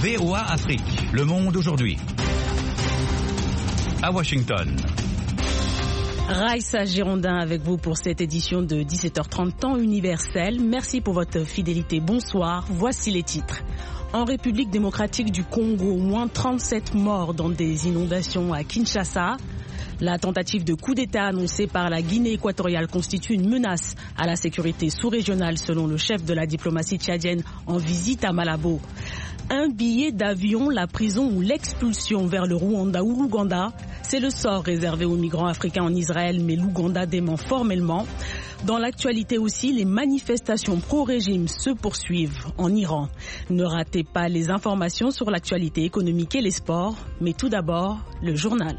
VOA Afrique, le monde aujourd'hui. À Washington. Raïssa Girondin avec vous pour cette édition de 17h30 temps universel. Merci pour votre fidélité. Bonsoir. Voici les titres. En République démocratique du Congo, au moins 37 morts dans des inondations à Kinshasa. La tentative de coup d'État annoncée par la Guinée équatoriale constitue une menace à la sécurité sous-régionale selon le chef de la diplomatie tchadienne en visite à Malabo. Un billet d'avion, la prison ou l'expulsion vers le Rwanda ou l'Ouganda, c'est le sort réservé aux migrants africains en Israël, mais l'Ouganda dément formellement. Dans l'actualité aussi, les manifestations pro-régime se poursuivent en Iran. Ne ratez pas les informations sur l'actualité économique et les sports, mais tout d'abord, le journal.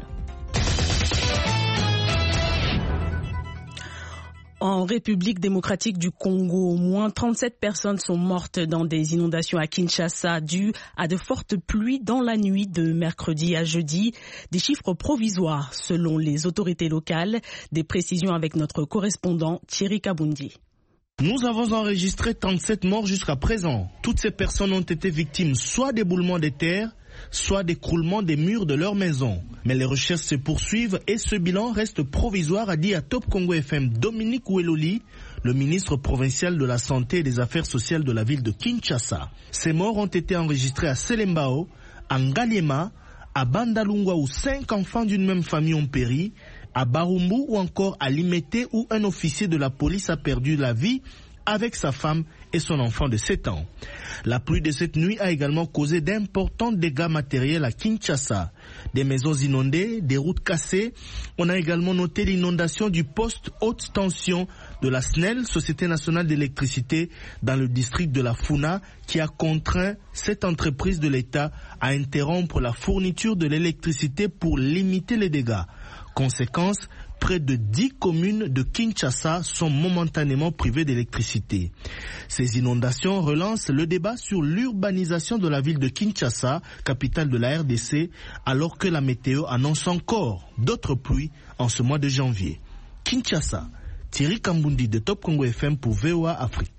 En République démocratique du Congo, au moins 37 personnes sont mortes dans des inondations à Kinshasa dues à de fortes pluies dans la nuit de mercredi à jeudi. Des chiffres provisoires selon les autorités locales. Des précisions avec notre correspondant Thierry Kabundi. Nous avons enregistré 37 morts jusqu'à présent. Toutes ces personnes ont été victimes soit d'éboulements de terre, soit d'écroulement des murs de leur maison. Mais les recherches se poursuivent et ce bilan reste provisoire, a dit à Top Congo FM Dominique Oueloli, le ministre provincial de la Santé et des Affaires sociales de la ville de Kinshasa. Ces morts ont été enregistrés à Selembao, à Ngaliema, à Bandalungwa où 5 enfants d'une même famille ont péri, à Barumbu ou encore à Limete où un officier de la police a perdu la vie avec sa femme et son enfant de 7 ans. La pluie de cette nuit a également causé d'importants dégâts matériels à Kinshasa. Des maisons inondées, des routes cassées. On a également noté l'inondation du poste haute tension de la SNEL, Société nationale d'électricité, dans le district de la Funa, qui a contraint cette entreprise de l'État à interrompre la fourniture de l'électricité pour limiter les dégâts. Conséquence, près de 10 communes de Kinshasa sont momentanément privées d'électricité. Ces inondations relancent le débat sur l'urbanisation de la ville de Kinshasa, capitale de la RDC, alors que la météo annonce encore d'autres pluies en ce mois de janvier. Kinshasa, Thierry Kambundi de Top Congo FM pour VOA Afrique.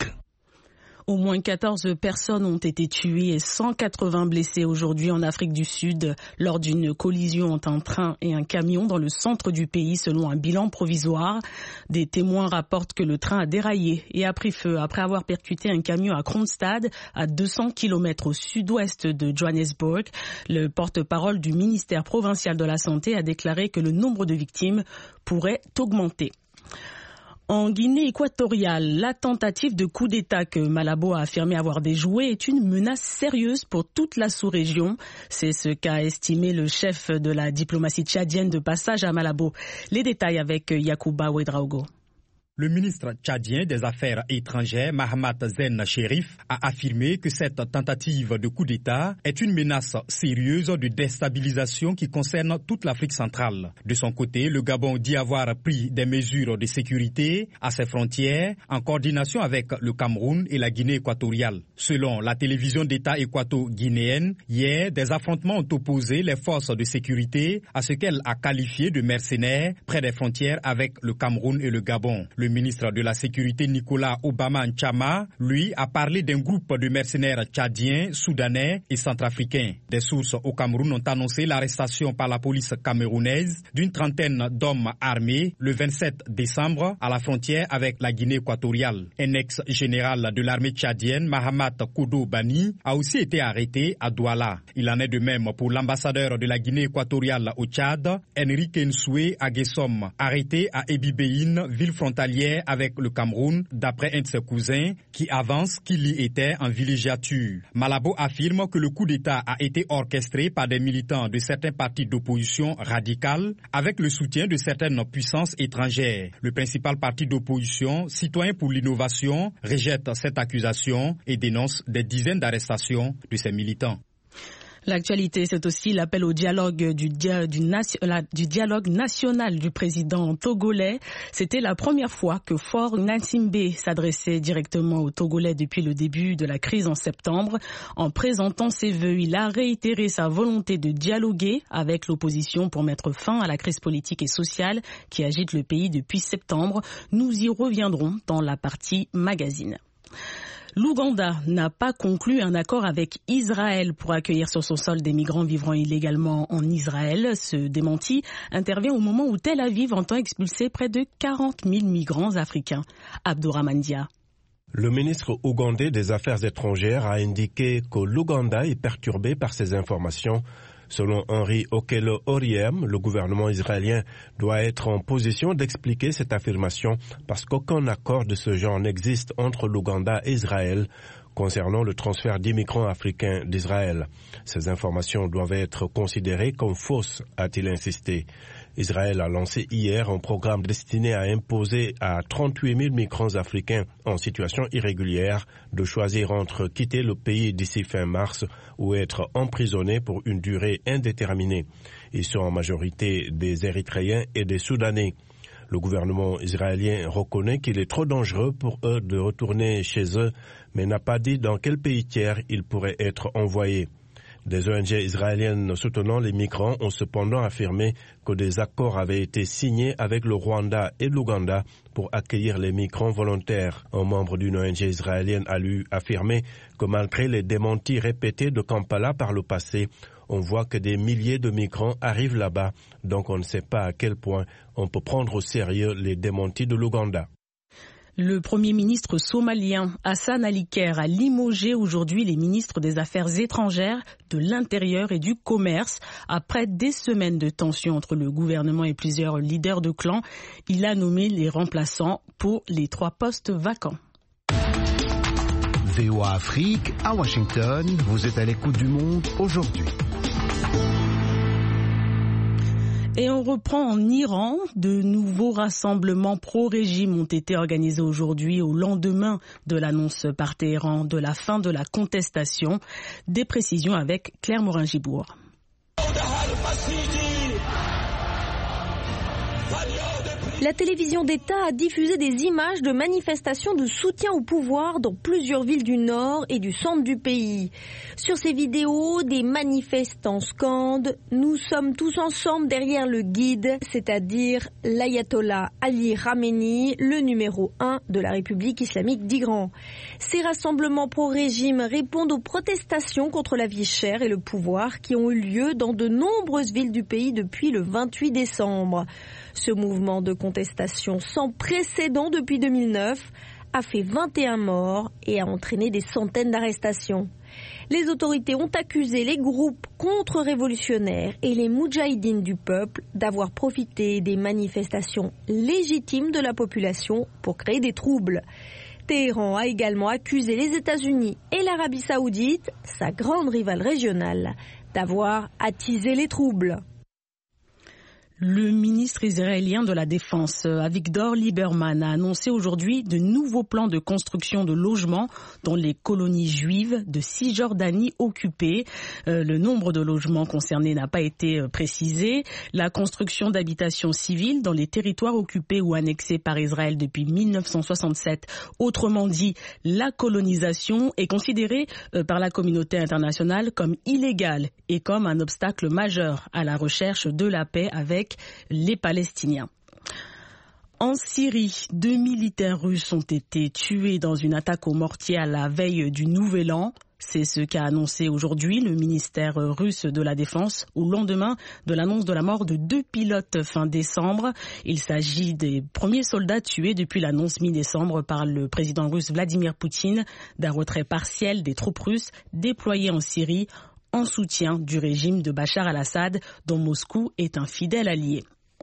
Au moins 14 personnes ont été tuées et 180 blessées aujourd'hui en Afrique du Sud lors d'une collision entre un train et un camion dans le centre du pays selon un bilan provisoire. Des témoins rapportent que le train a déraillé et a pris feu après avoir percuté un camion à Kronstad à 200 km au sud-ouest de Johannesburg. Le porte-parole du ministère provincial de la Santé a déclaré que le nombre de victimes pourrait augmenter. En Guinée équatoriale, la tentative de coup d'État que Malabo a affirmé avoir déjoué est une menace sérieuse pour toute la sous-région. C'est ce qu'a estimé le chef de la diplomatie tchadienne de passage à Malabo. Les détails avec Yacouba Ouedraogo. Le ministre tchadien des Affaires étrangères, Mahamat Zen Chérif, a affirmé que cette tentative de coup d'État est une menace sérieuse de déstabilisation qui concerne toute l'Afrique centrale. De son côté, le Gabon dit avoir pris des mesures de sécurité à ses frontières en coordination avec le Cameroun et la Guinée équatoriale. Selon la télévision d'État équato-guinéenne, hier, des affrontements ont opposé les forces de sécurité à ce qu'elle a qualifié de mercenaires près des frontières avec le Cameroun et le Gabon. Le ministre de la Sécurité Nicolas Obama Nchama, lui, a parlé d'un groupe de mercenaires tchadiens, soudanais et centrafricains. Des sources au Cameroun ont annoncé l'arrestation par la police camerounaise d'une trentaine d'hommes armés le 27 décembre à la frontière avec la Guinée équatoriale. Un ex-général de l'armée tchadienne, Mahamat Kodo Bani, a aussi été arrêté à Douala. Il en est de même pour l'ambassadeur de la Guinée équatoriale au Tchad, Enrique Nsoué Aguessom, arrêté à Ebibéine, ville frontalière avec le Cameroun, d'après un de ses cousins qui avance qu'il y était en villégiature. Malabo affirme que le coup d'État a été orchestré par des militants de certains partis d'opposition radicale avec le soutien de certaines puissances étrangères. Le principal parti d'opposition, Citoyens pour l'innovation, rejette cette accusation et dénonce des dizaines d'arrestations de ses militants. L'actualité, c'est aussi l'appel au dialogue du dialogue national du président togolais. C'était la première fois que Faure Gnassingbé s'adressait directement aux Togolais depuis le début de la crise en septembre. En présentant ses vœux, il a réitéré sa volonté de dialoguer avec l'opposition pour mettre fin à la crise politique et sociale qui agite le pays depuis septembre. Nous y reviendrons dans la partie magazine. L'Ouganda n'a pas conclu un accord avec Israël pour accueillir sur son sol des migrants vivant illégalement en Israël. Ce démenti intervient au moment où Tel Aviv entend expulser près de 40 000 migrants africains. Abdourahmane Dia. Le ministre ougandais des Affaires étrangères a indiqué que l'Ouganda est perturbé par ces informations. Selon Henry Okello Oryem, le gouvernement israélien doit être en position d'expliquer cette affirmation parce qu'aucun accord de ce genre n'existe entre l'Ouganda et Israël concernant le transfert d'immigrants africains d'Israël. Ces informations doivent être considérées comme fausses, a-t-il insisté. Israël a lancé hier un programme destiné à imposer à 38 000 migrants africains en situation irrégulière de choisir entre quitter le pays d'ici fin mars ou être emprisonnés pour une durée indéterminée. Ils sont en majorité des Érythréens et des Soudanais. Le gouvernement israélien reconnaît qu'il est trop dangereux pour eux de retourner chez eux, mais n'a pas dit dans quel pays tiers ils pourraient être envoyés. Des ONG israéliennes soutenant les migrants ont cependant affirmé que des accords avaient été signés avec le Rwanda et l'Ouganda pour accueillir les migrants volontaires. Un membre d'une ONG israélienne a lui affirmé que malgré les démentis répétés de Kampala par le passé, on voit que des milliers de migrants arrivent là-bas, donc on ne sait pas à quel point on peut prendre au sérieux les démentis de l'Ouganda. Le Premier ministre somalien Hassan Ali Kher a limogé aujourd'hui les ministres des Affaires étrangères, de l'Intérieur et du Commerce. Après des semaines de tensions entre le gouvernement et plusieurs leaders de clans, il a nommé les remplaçants pour les 3 postes vacants. VOA Afrique, à Washington, vous êtes à l'écoute du monde aujourd'hui. Et on reprend en Iran. De nouveaux rassemblements pro-régime ont été organisés aujourd'hui au lendemain de l'annonce par Téhéran de la fin de la contestation. Des précisions avec Claire Morin-Gibour. La télévision d'État a diffusé des images de manifestations de soutien au pouvoir dans plusieurs villes du nord et du centre du pays. Sur ces vidéos, des manifestants scandent « Nous sommes tous ensemble derrière le guide », c'est-à-dire l'ayatollah Ali Khamenei, le numéro 1 de la République islamique d'Iran. Ces rassemblements pro-régime répondent aux protestations contre la vie chère et le pouvoir qui ont eu lieu dans de nombreuses villes du pays depuis le 28 décembre. Ce mouvement de contestation sans précédent depuis 2009 a fait 21 morts et a entraîné des centaines d'arrestations. Les autorités ont accusé les groupes contre-révolutionnaires et les moudjahidines du peuple d'avoir profité des manifestations légitimes de la population pour créer des troubles. Téhéran a également accusé les États-Unis et l'Arabie Saoudite, sa grande rivale régionale, d'avoir attisé les troubles. Le ministre israélien de la Défense, Avigdor Lieberman, a annoncé aujourd'hui de nouveaux plans de construction de logements dans les colonies juives de Cisjordanie occupées. Le nombre de logements concernés n'a pas été précisé. La construction d'habitations civiles dans les territoires occupés ou annexés par Israël depuis 1967, autrement dit la colonisation, est considérée par la communauté internationale comme illégale et comme un obstacle majeur à la recherche de la paix avec les Palestiniens. En Syrie, 2 militaires russes ont été tués dans une attaque au mortier à la veille du Nouvel An. C'est ce qu'a annoncé aujourd'hui le ministère russe de la Défense au lendemain de l'annonce de la mort de 2 pilotes fin décembre. Il s'agit des premiers soldats tués depuis l'annonce mi-décembre par le président russe Vladimir Poutine d'un retrait partiel des troupes russes déployées en Syrie en soutien du régime de Bachar al-Assad, dont Moscou est un fidèle allié.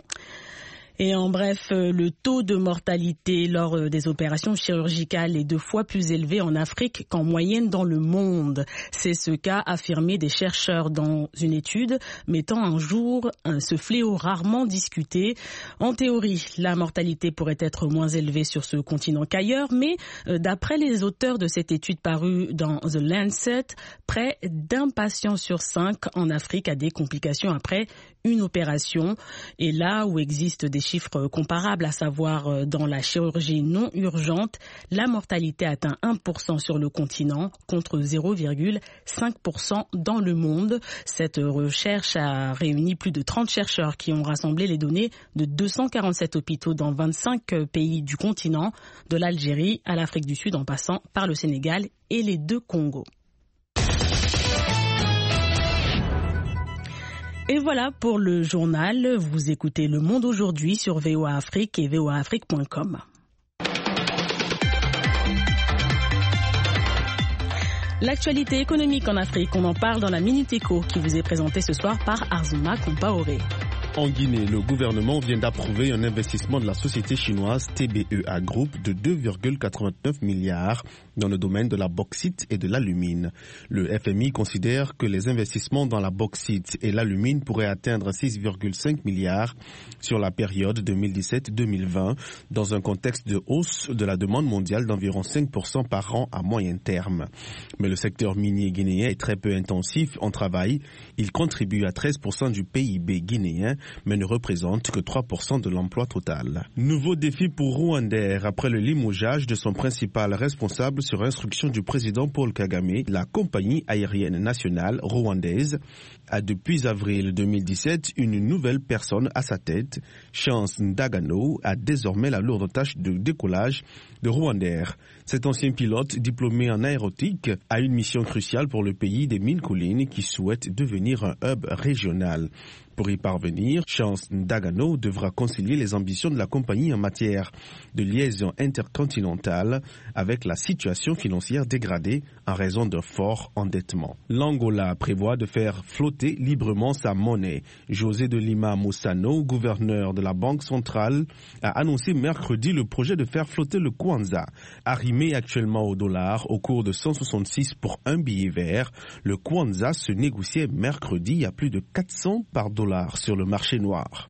Et en bref, le taux de mortalité lors des opérations chirurgicales est 2 fois plus élevé en Afrique qu'en moyenne dans le monde. C'est ce qu'a affirmé des chercheurs dans une étude mettant en jour ce fléau rarement discuté. En théorie, la mortalité pourrait être moins élevée sur ce continent qu'ailleurs, mais d'après les auteurs de cette étude parue dans The Lancet, près d'1 patient sur 5 en Afrique a des complications après une opération. Et là où existent des chiffres comparables, à savoir dans la chirurgie non urgente, la mortalité atteint 1% sur le continent contre 0,5% dans le monde. Cette recherche a réuni plus de 30 chercheurs qui ont rassemblé les données de 247 hôpitaux dans 25 pays du continent, de l'Algérie à l'Afrique du Sud en passant par le Sénégal et les deux Congos. Et voilà pour le journal. Vous écoutez Le Monde aujourd'hui sur VOA Afrique et voaafrique.com. L'actualité économique en Afrique, on en parle dans la Minute Éco qui vous est présentée ce soir par Arzuma Compaoré. En Guinée, le gouvernement vient d'approuver un investissement de la société chinoise TBEA Group de 2,89 milliards dans le domaine de la bauxite et de l'alumine. Le FMI considère que les investissements dans la bauxite et l'alumine pourraient atteindre 6,5 milliards sur la période 2017-2020 dans un contexte de hausse de la demande mondiale d'environ 5% par an à moyen terme. Mais le secteur minier guinéen est très peu intensif en travail. Il contribue à 13% du PIB guinéen, mais ne représente que 3% de l'emploi total. Nouveau défi pour Rwandair. Après le limogeage de son principal responsable sur instruction du président Paul Kagame, la compagnie aérienne nationale rwandaise a depuis avril 2017 une nouvelle personne à sa tête. Chance Ndagano a désormais la lourde tâche de décollage de Rwandair. Cet ancien pilote diplômé en aéronautique a une mission cruciale pour le pays des mines collines qui souhaite devenir un hub régional. Pour y parvenir, Chance Ndagano devra concilier les ambitions de la compagnie en matière de liaison intercontinentale avec la situation financière dégradée en raison d'un fort endettement. L'Angola prévoit de faire flotter librement sa monnaie. José de Lima Moussano, gouverneur de la Banque centrale, a annoncé mercredi le projet de faire flotter le Kwanza. Arrimé actuellement au dollar au cours de 166 pour un billet vert, le Kwanza se négociait mercredi à plus de 400 par dollar sur le marché noir.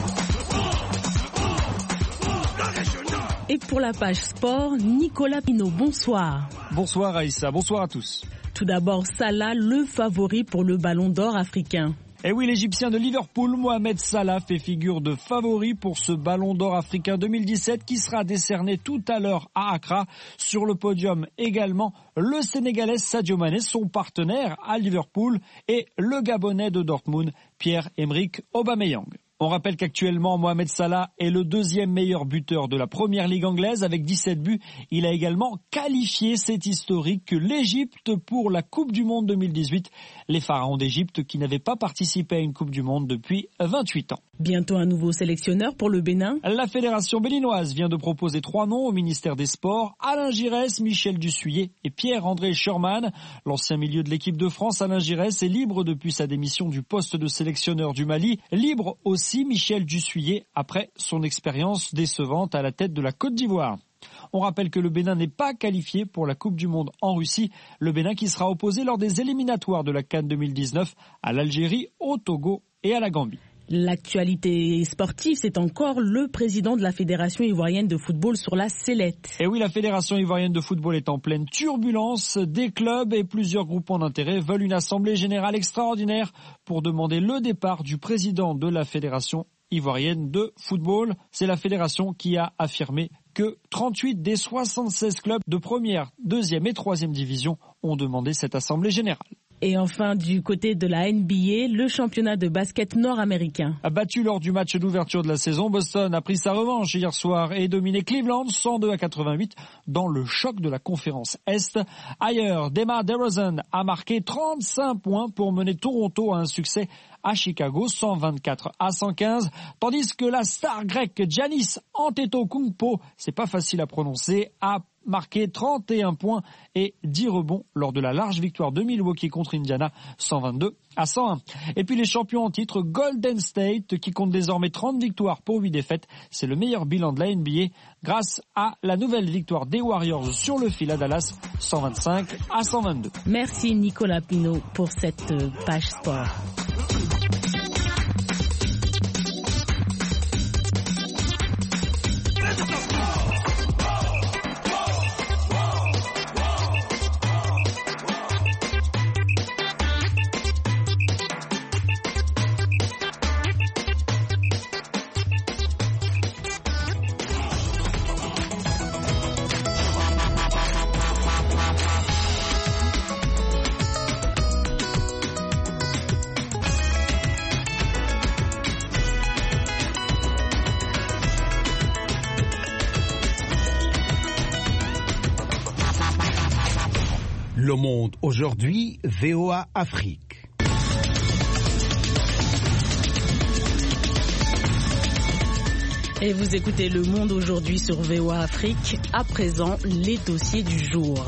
Et pour la page sport, Nicolas Pinault, bonsoir. Bonsoir Aïssa, bonsoir à tous. Tout d'abord, Salah, le favori pour le Ballon d'Or africain. Et oui, l'Égyptien de Liverpool, Mohamed Salah, fait figure de favori pour ce Ballon d'Or africain 2017 qui sera décerné tout à l'heure à Accra. Sur le podium également, le Sénégalais Sadio Mané, son partenaire à Liverpool, et le Gabonais de Dortmund, Pierre-Emerick Aubameyang. On rappelle qu'actuellement, Mohamed Salah est le deuxième meilleur buteur de la première ligue anglaise avec 17 buts. Il a également qualifié cet historique que l'Égypte pour la Coupe du Monde 2018. Les pharaons d'Égypte qui n'avaient pas participé à une Coupe du Monde depuis 28 ans. Bientôt un nouveau sélectionneur pour le Bénin. La fédération béninoise vient de proposer 3 noms au ministère des Sports. Alain Giresse, Michel Dussuyer et Pierre-André Schurman. L'ancien milieu de l'équipe de France, Alain Giresse, est libre depuis sa démission du poste de sélectionneur du Mali. Libre aussi Michel Dussuyer après son expérience décevante à la tête de la Côte d'Ivoire. On rappelle que le Bénin n'est pas qualifié pour la Coupe du Monde en Russie. Le Bénin qui sera opposé lors des éliminatoires de la CAN 2019 à l'Algérie, au Togo et à la Gambie. L'actualité sportive, c'est encore le président de la Fédération ivoirienne de football sur la sellette. Et oui, la Fédération ivoirienne de football est en pleine turbulence. Des clubs et plusieurs groupements d'intérêt veulent une assemblée générale extraordinaire pour demander le départ du président de la Fédération ivoirienne de football. C'est la fédération qui a affirmé que 38 des 76 clubs de première, deuxième et troisième division ont demandé cette assemblée générale. Et enfin, du côté de la NBA, le championnat de basket nord-américain. Battu lors du match d'ouverture de la saison, Boston a pris sa revanche hier soir et dominé Cleveland 102-88 dans le choc de la conférence Est. Ailleurs, DeMar DeRozan a marqué 35 points pour mener Toronto à un succès à Chicago 124-115, tandis que la star grecque Giannis Antetokounmpo, c'est pas facile à prononcer, a marqué 31 points et 10 rebonds lors de la large victoire de Milwaukee contre Indiana 122-101. Et puis les champions en titre Golden State qui compte désormais 30 victoires pour 8 défaites. C'est le meilleur bilan de la NBA grâce à la nouvelle victoire des Warriors sur le fil à Dallas 125-122. Merci Nicolas Pinault pour cette page sport. Le Monde aujourd'hui, VOA Afrique. Et vous écoutez Le Monde aujourd'hui sur VOA Afrique. À présent, les dossiers du jour.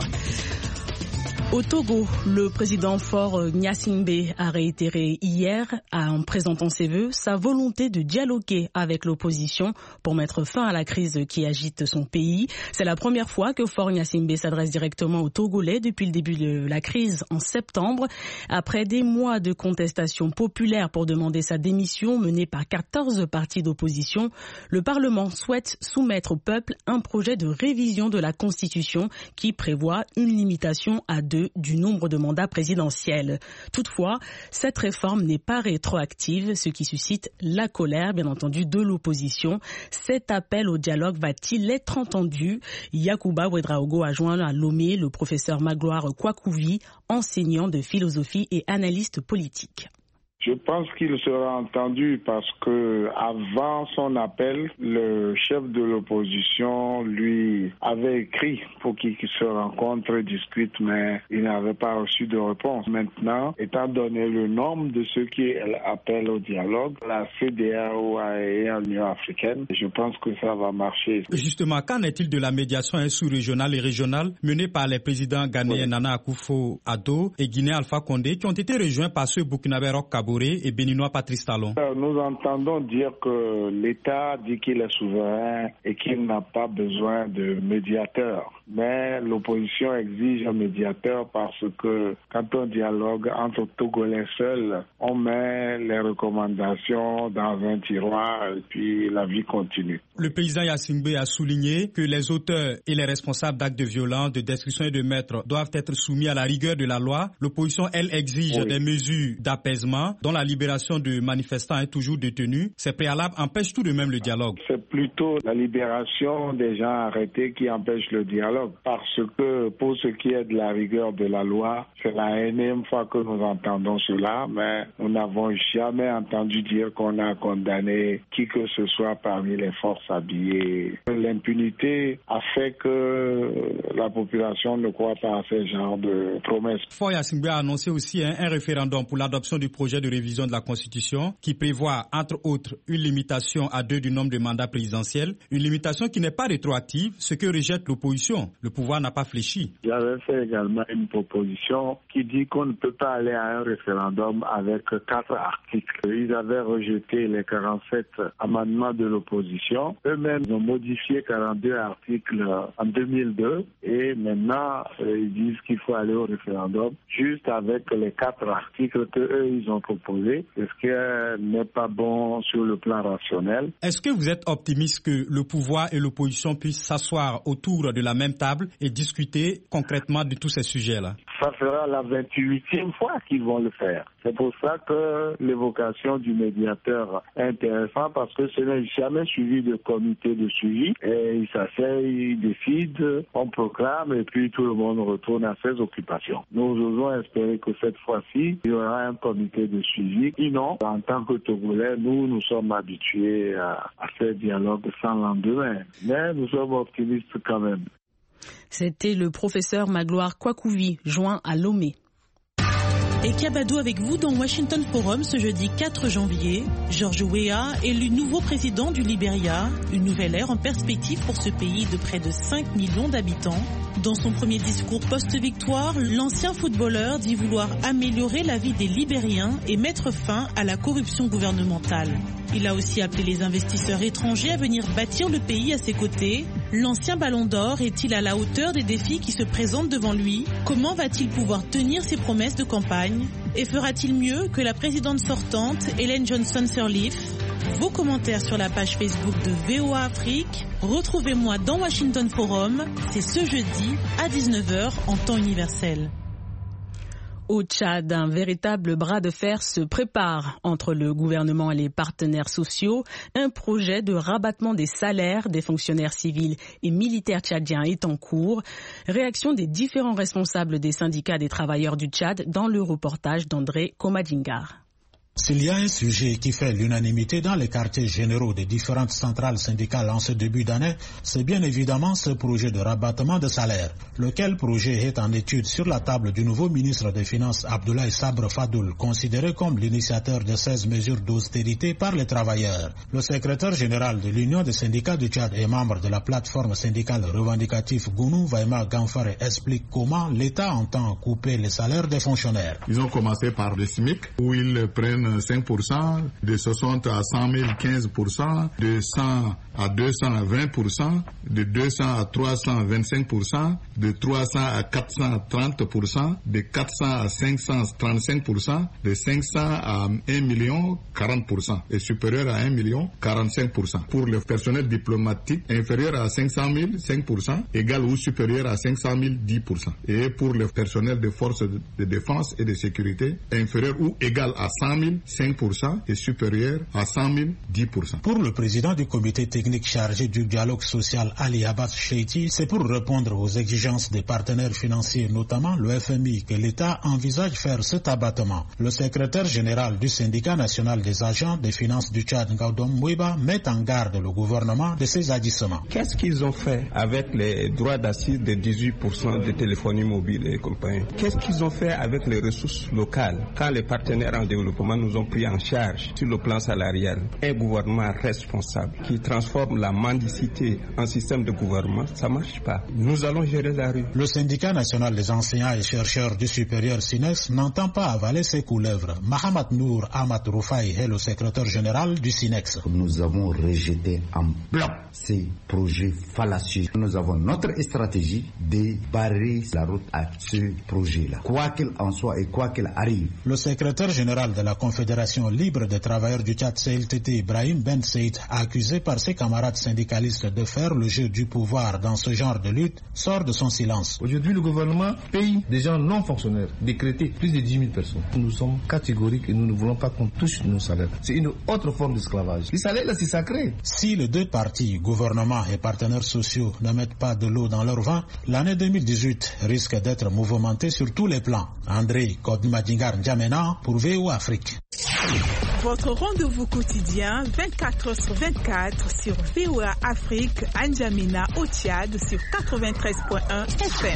Au Togo, le président Faure Gnassingbé a réitéré hier, en présentant ses vœux, sa volonté de dialoguer avec l'opposition pour mettre fin à la crise qui agite son pays. C'est la première fois que Faure Gnassingbé s'adresse directement aux Togolais depuis le début de la crise en septembre. Après des mois de contestation populaire pour demander sa démission menée par 14 partis d'opposition, le Parlement souhaite soumettre au peuple un projet de révision de la Constitution qui prévoit une limitation à 2 du nombre de mandats présidentiels. Toutefois, cette réforme n'est pas rétroactive, ce qui suscite la colère, bien entendu, de l'opposition. Cet appel au dialogue va-t-il être entendu? Yacouba Ouedraogo a joint à Lomé le professeur Magloire Kwakouvi, enseignant de philosophie et analyste politique. Je pense qu'il sera entendu parce que avant son appel, le chef de l'opposition lui avait écrit pour qu'il se rencontre et discute, mais il n'avait pas reçu de réponse. Maintenant, étant donné le nombre de ceux qui appellent au dialogue, la CEDEAO et l'Union africaine, je pense que ça va marcher. Justement, qu'en est-il de la médiation sous-régionale et régionale menée par les présidents ghanéens Nana Akufo-Addo et Guinéen Alpha Condé qui ont été rejoints par ceux burkinabé Roch Kaboré et béninois Patrice Talon? Nous entendons dire que l'État dit qu'il est souverain et qu'il n'a pas besoin de médiateur. Mais l'opposition exige un médiateur parce que quand on dialogue entre Togolais seuls, on met les recommandations dans un tiroir et puis la vie continue. Le président Gnassingbé a souligné que les auteurs et les responsables d'actes de violence, de destruction et de meurtre doivent être soumis à la rigueur de la loi. L'opposition, elle, exige des mesures d'apaisement dont la libération de manifestants est toujours détenue. Ces préalables empêchent tout de même le dialogue. C'est plutôt la libération des gens arrêtés qui empêche le dialogue. Parce que pour ce qui est de la rigueur de la loi, c'est la énième fois que nous entendons cela, mais nous n'avons jamais entendu dire qu'on a condamné qui que ce soit parmi les forces habillées. L'impunité a fait que la population ne croit pas à ce genre de promesses. Faure Gnassingbé a annoncé aussi un référendum pour l'adoption du projet de révision de la Constitution qui prévoit, entre autres, une limitation à 2 du nombre de mandats présidentiels, une limitation qui n'est pas rétroactive, ce que rejette l'opposition. Le pouvoir n'a pas fléchi. J'avais fait également une proposition qui dit qu'on ne peut pas aller à un référendum avec 4 articles. Ils avaient rejeté les 47 amendements de l'opposition. Eux-mêmes ont modifié 42 articles en 2002 et maintenant ils disent qu'il faut aller au référendum juste avec les 4 articles qu'eux ils ont proposés, ce qui n'est pas bon sur le plan rationnel. Est-ce que vous êtes optimiste que le pouvoir et l'opposition puissent s'asseoir autour de la même table et discuter concrètement de tous ces sujets-là? Ça sera la 28e fois qu'ils vont le faire. C'est pour ça que l'évocation du médiateur est intéressante parce que ce n'est jamais suivi de comité de suivi. Et ils s'asseyent, ils décident, on proclame et puis tout le monde retourne à ses occupations. Nous osons espérer que cette fois-ci, il y aura un comité de suivi. Sinon, en tant que Togolais, nous sommes habitués à ces dialogues sans lendemain. Mais nous sommes optimistes quand même. C'était le professeur Magloire Kwakouvi, joint à Lomé. Et Kiabadou avec vous dans Washington Forum ce jeudi 4 janvier. George Weah, élu nouveau président du Libéria, une nouvelle ère en perspective pour ce pays de près de 5 millions d'habitants. Dans son premier discours post-victoire, l'ancien footballeur dit vouloir améliorer la vie des Libériens et mettre fin à la corruption gouvernementale. Il a aussi appelé les investisseurs étrangers à venir bâtir le pays à ses côtés. L'ancien Ballon d'Or est-il à la hauteur des défis qui se présentent devant lui? Comment va-t-il pouvoir tenir ses promesses de campagne? Et fera-t-il mieux que la présidente sortante, Ellen Johnson Sirleaf? Vos commentaires sur la page Facebook de VOA Afrique. Retrouvez-moi dans Washington Forum, c'est ce jeudi à 19h en temps universel. Au Tchad, un véritable bras de fer se prépare entre le gouvernement et les partenaires sociaux. Un projet de rabattement des salaires des fonctionnaires civils et militaires tchadiens est en cours. Réaction des différents responsables des syndicats des travailleurs du Tchad dans le reportage d'André Komadingar. S'il y a un sujet qui fait l'unanimité dans les quartiers généraux des différentes centrales syndicales en ce début d'année, c'est bien évidemment ce projet de rabattement de salaire, lequel projet est en étude sur la table du nouveau ministre des Finances Abdoulaye Sabre Fadoul, considéré comme l'initiateur de 16 mesures d'austérité par les travailleurs. Le secrétaire général de l'Union des syndicats du Tchad et membre de la plateforme syndicale revendicative Gounou, Vaima Gamfare, explique comment l'État entend couper les salaires des fonctionnaires. Ils ont commencé par le SMIC, où ils prennent 5%, de 60 à 100 000, 15%, de 100 à 200 à 20%, de 200 à 300 25%, de 300 à 430%, de 400 à 535%, de 500 à 1 million 40% et supérieur à 1 million 45%. Pour le personnel diplomatique, inférieur à 500 000, 5%, égal ou supérieur à 500 000, 10%. Et pour le personnel des forces de défense et de sécurité, inférieur ou égal à 100 000, 5% et supérieur à 100 000, 10%. Pour le président du comité technique chargé du dialogue social, Ali Abbas Cheiti, c'est pour répondre aux exigences des partenaires financiers, notamment le FMI, que l'État envisage faire cet abattement. Le secrétaire général du syndicat national des agents des finances du Tchad, Ngaudom Mouiba, met en garde le gouvernement de ces agissements. Qu'est-ce qu'ils ont fait avec les droits d'assises de 18% de téléphonie mobile et compagnie? Qu'est-ce qu'ils ont fait avec les ressources locales quand les partenaires en développement nous ont pris en charge sur le plan salarial? Un gouvernement responsable qui transforme la mendicité en système de gouvernement, ça ne marche pas. Nous allons gérer la rue. Le syndicat national des enseignants et chercheurs du supérieur SINES n'entend pas avaler ses couleuvres. Mahamat Nour Ahmad Roufaï est le secrétaire général du SINEX. Nous avons rejeté en bloc ces projets fallacieux. Nous avons notre stratégie de barrer la route à ce projet-là, quoi qu'il en soit et quoi qu'il arrive. Le secrétaire général de la Confédération libre des travailleurs du Tchad, CLTT, Ibrahim Ben Saïd, accusé par ses camarades syndicalistes de faire le jeu du pouvoir dans ce genre de lutte, sort de son silence. Aujourd'hui, le gouvernement paye des gens non fonctionnaires, décrétés plus de 10 000 personnes. Nous sommes catégoriques et nous ne voulons pas qu'on touche nos salaires. C'est une autre forme d'esclavage. Les salaires, là, c'est sacré. Si les deux parties, gouvernement et partenaires sociaux, ne mettent pas de l'eau dans leur vin, l'année 2018 risque d'être mouvementée sur tous les plans. André Kodmadingar N'Djamena pour VO Afrique. Votre rendez-vous quotidien 24h/24 sur VOA Afrique, N'Djamena au Tchad sur 93.1 FM.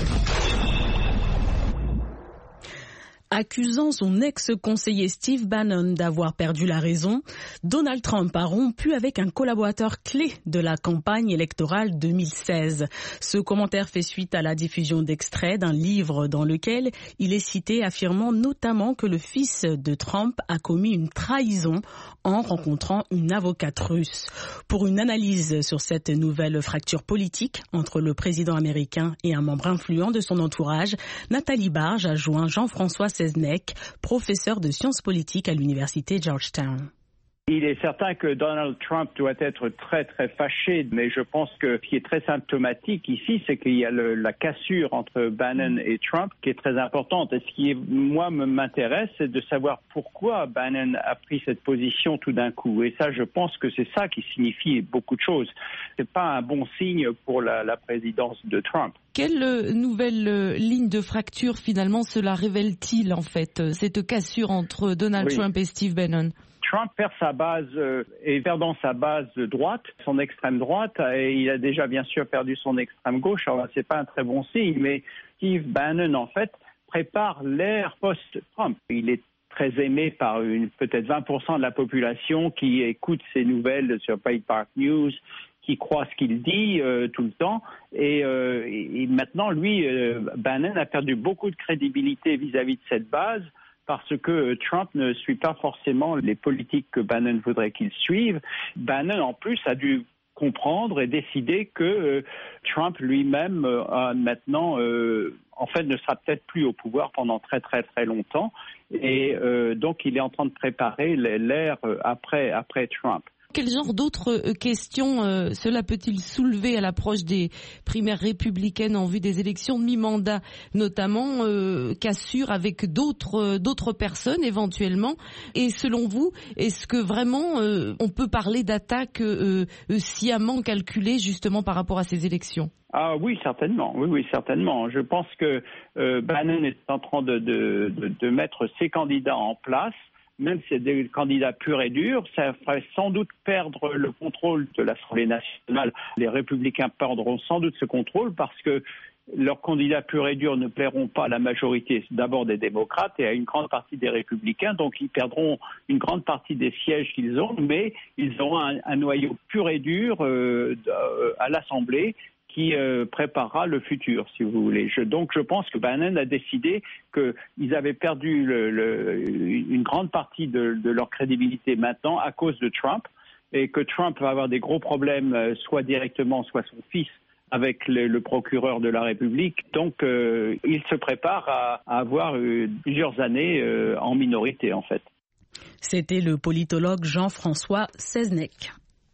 Accusant son ex-conseiller Steve Bannon d'avoir perdu la raison, Donald Trump a rompu avec un collaborateur clé de la campagne électorale 2016. Ce commentaire fait suite à la diffusion d'extraits d'un livre dans lequel il est cité affirmant notamment que le fils de Trump a commis une trahison en rencontrant une avocate russe. Pour une analyse sur cette nouvelle fracture politique entre le président américain et un membre influent de son entourage, Nathalie Barge a joint Jean-François Seznec, professeur de sciences politiques à l'université Georgetown. Il est certain que Donald Trump doit être très très fâché, mais je pense que ce qui est très symptomatique ici, c'est qu'il y a la cassure entre Bannon et Trump qui est très importante. Et ce qui, moi, m'intéresse, c'est de savoir pourquoi Bannon a pris cette position tout d'un coup. Et ça, je pense que c'est ça qui signifie beaucoup de choses. C'est pas un bon signe pour la présidence de Trump. Quelle nouvelle ligne de fracture, finalement, cela révèle-t-il, en fait, cette cassure entre Donald Trump et Steve Bannon? Trump perd sa base et perdant sa base de droite, son extrême droite, et il a déjà bien sûr perdu son extrême gauche. Alors c'est pas un très bon signe, mais Steve Bannon en fait prépare l'ère post-Trump. Il est très aimé par peut-être 20% de la population qui écoute ses nouvelles sur Breitbart News, qui croit ce qu'il dit tout le temps. Et maintenant, lui, Bannon a perdu beaucoup de crédibilité vis-à-vis de cette base, parce que Trump ne suit pas forcément les politiques que Bannon voudrait qu'il suive. Bannon, en plus, a dû comprendre et décider que Trump lui-même, maintenant, en fait, ne sera peut-être plus au pouvoir pendant très, très, très longtemps. Et donc, il est en train de préparer l'ère après Trump. Quel genre d'autres questions cela peut-il soulever à l'approche des primaires républicaines en vue des élections de mi-mandat, notamment cassure avec d'autres personnes éventuellement? Et selon vous, est-ce que vraiment on peut parler d'attaques sciemment calculées justement par rapport à ces élections? Ah oui, certainement. Oui, certainement. Je pense que Bannon est en train de mettre ses candidats en place même si c'est des candidats purs et durs, ça ferait sans doute perdre le contrôle de l'Assemblée nationale. Les républicains perdront sans doute ce contrôle parce que leurs candidats purs et durs ne plairont pas à la majorité d'abord des démocrates et à une grande partie des républicains, donc ils perdront une grande partie des sièges qu'ils ont, mais ils auront un noyau pur et dur à l'Assemblée qui préparera le futur, si vous voulez. Donc je pense que Bannon a décidé qu'ils avaient perdu une grande partie de leur crédibilité maintenant à cause de Trump, et que Trump va avoir des gros problèmes, soit directement, soit son fils, avec le procureur de la République. Donc, il se prépare à avoir plusieurs années en minorité, en fait. C'était le politologue Jean-François Seznec.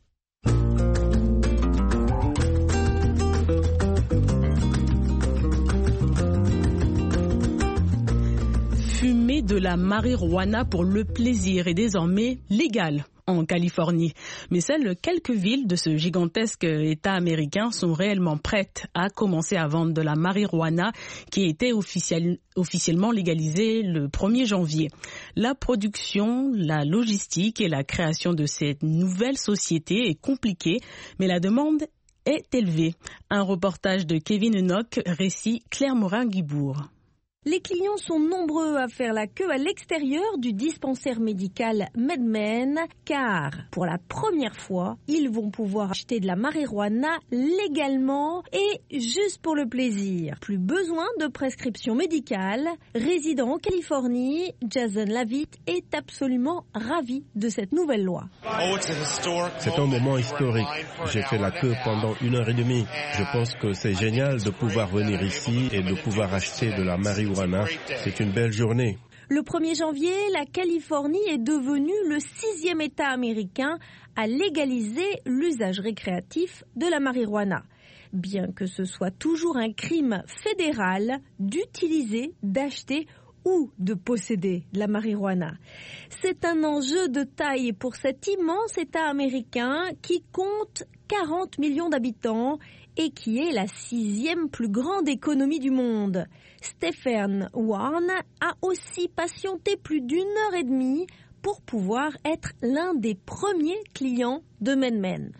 Fumer de la marijuana pour le plaisir est désormais légal en Californie. Mais seules quelques villes de ce gigantesque État américain sont réellement prêtes à commencer à vendre de la marijuana qui a été officiellement légalisée le 1er janvier. La production, la logistique et la création de cette nouvelle société est compliquée, mais la demande est élevée. Un reportage de Kevin Enoch, récit Claire Morin-Guibourg. Les clients sont nombreux à faire la queue à l'extérieur du dispensaire médical MedMen, car pour la première fois, ils vont pouvoir acheter de la marijuana légalement et juste pour le plaisir. Plus besoin de prescription médicale. Résident en Californie, Jason Lavitte est absolument ravi de cette nouvelle loi. C'est un moment historique. J'ai fait la queue pendant 1h30. Je pense que c'est génial de pouvoir venir ici et de pouvoir acheter de la marijuana. C'est une belle journée. Le 1er janvier, la Californie est devenue le 6e État américain à légaliser l'usage récréatif de la marijuana. Bien que ce soit toujours un crime fédéral d'utiliser, d'acheter ou de posséder la marijuana. C'est un enjeu de taille pour cet immense État américain qui compte 40 millions d'habitants et qui est la 6e plus grande économie du monde. Stephen Warren a aussi patienté plus d'1h30 pour pouvoir être l'un des premiers clients de MedMen.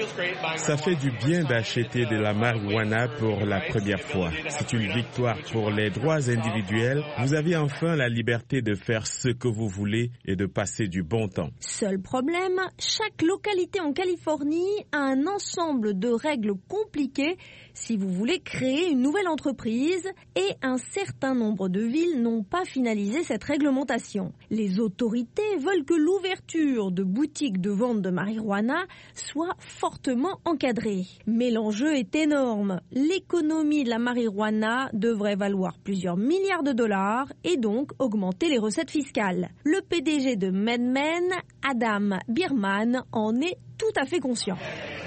Ça fait du bien d'acheter de la marijuana pour la première fois. C'est une victoire pour les droits individuels. Vous avez enfin la liberté de faire ce que vous voulez et de passer du bon temps. Seul problème, chaque localité en Californie a un ensemble de règles compliquées si vous voulez créer une nouvelle entreprise et un certain nombre de villes n'ont pas finalisé cette réglementation. Les autorités veulent que l'ouverture de boutiques de vente de marijuana soit fortement encadrée. Mais l'enjeu est énorme. L'économie de la marijuana devrait valoir plusieurs milliards de dollars et donc augmenter les recettes fiscales. Le PDG de MedMen, Adam Bierman, en est tout à fait conscient.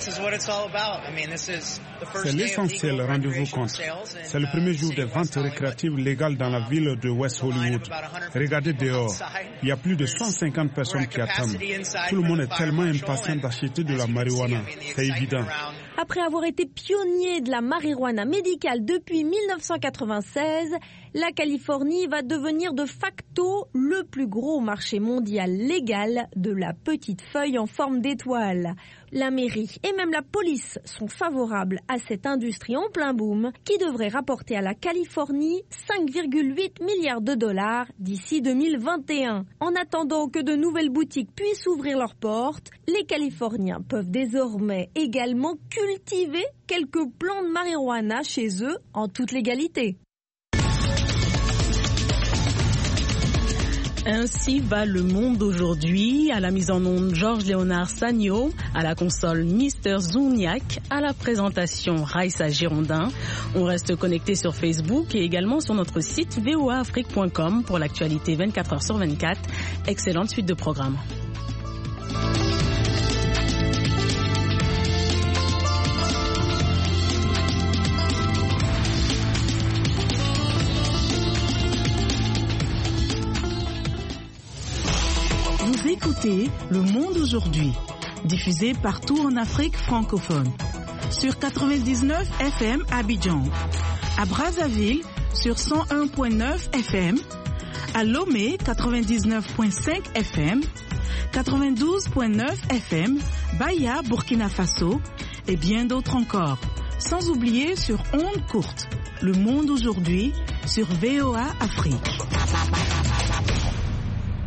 C'est l'essentiel, rendez-vous compte. C'est le premier jour des ventes récréatives légales dans la ville de West Hollywood. Regardez dehors, il y a plus de 150 personnes qui attendent. Tout le monde est tellement impatient d'acheter de la marijuana, c'est évident. Après avoir été pionnier de la marijuana médicale depuis 1996, la Californie va devenir de facto le plus gros marché mondial légal de la petite feuille en forme d'étoile. La mairie et même la police sont favorables à cette industrie en plein boom qui devrait rapporter à la Californie 5,8 milliards de dollars d'ici 2021. En attendant que de nouvelles boutiques puissent ouvrir leurs portes, les Californiens peuvent désormais également cultiver quelques plants de marijuana chez eux en toute légalité. Ainsi va le monde aujourd'hui. À la mise en onde, Georges-Léonard Sagno, à la console Mister Zouniac, à la présentation Raïssa Girondin. On reste connecté sur Facebook et également sur notre site voaafrique.com pour l'actualité 24h/24. Excellente suite de programmes. Vous écoutez Le Monde aujourd'hui, diffusé partout en Afrique francophone. Sur 99 FM à Abidjan, à Brazzaville sur 101.9 FM, à Lomé 99.5 FM, 92.9 FM, Bahia, Burkina Faso et bien d'autres encore. Sans oublier sur ondes courtes, Le Monde aujourd'hui sur VOA Afrique.